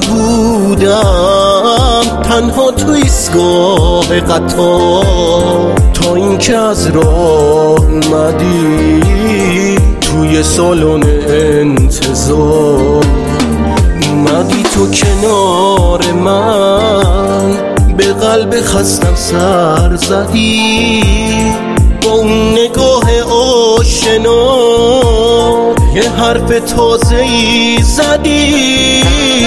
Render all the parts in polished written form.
بودم تنها تو ایستگاه قطار، تا اینکه از راه اومدی توی سالن انتظار. اومدی تو کنار من، به قلب خستم سر زدی، با اون نگاه آشنا یه حرف تازه‌ای زدی.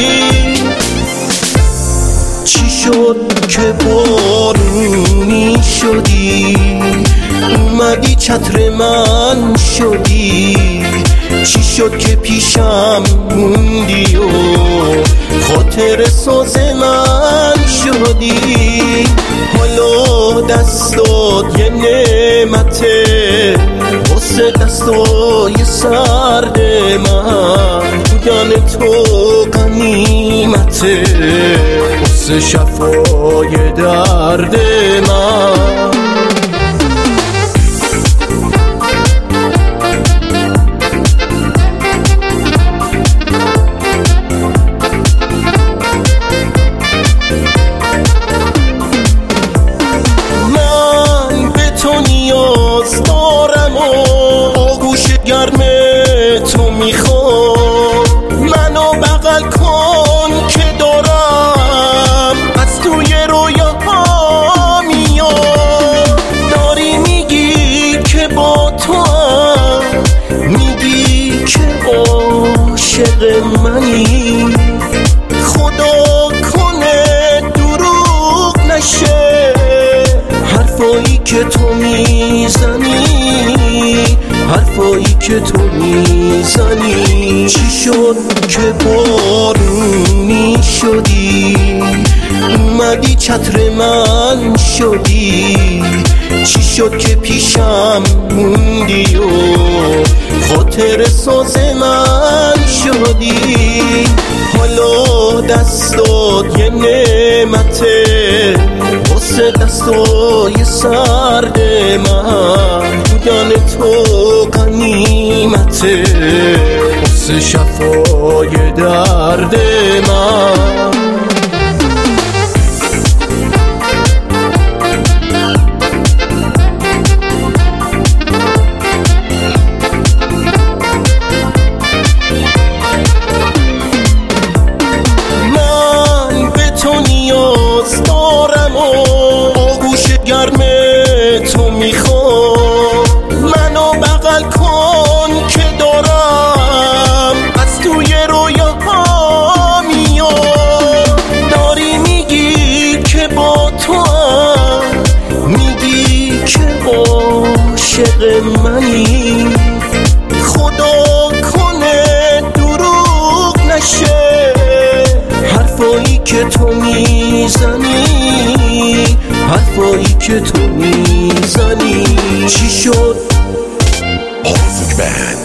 چی شد که بارونی شدی، اومدی چتر من شدی؟ چی شد که پیشم موندی و خاطر ساز من شدی؟ حالا دستات یه نعمته واسه دستای سرد من، بودن تو غنیمته واسه شفای درد من. گرم تو میخوام، منو بغل کن که دارم از توی رویاها میام. داری میگی که با تو هم، میگی که عاشق منی، خدا کنه دروغ نشه حرفایی که تو میزنی، حرفایی که تو میزنی. چی شد که بارونی شدی، اومدی چتر من شدی؟ چی شد که پیشم موندی و خاطر ساز من شدی؟ حالا دستات یه نعمته واسه دستای سرد من، بودن تو غنیمته واسه شفای درد من. من به تو نیاز دارم و آغوش گرم تو میخوام، منو بغل کن که دارم از توی رویاها میام. داری میگی که با تو هم، میگی که عاشق منی، خدا کنه دروغ نشه حرفایی که تو میزنی، حرفایی که تو میزنی. چی شد؟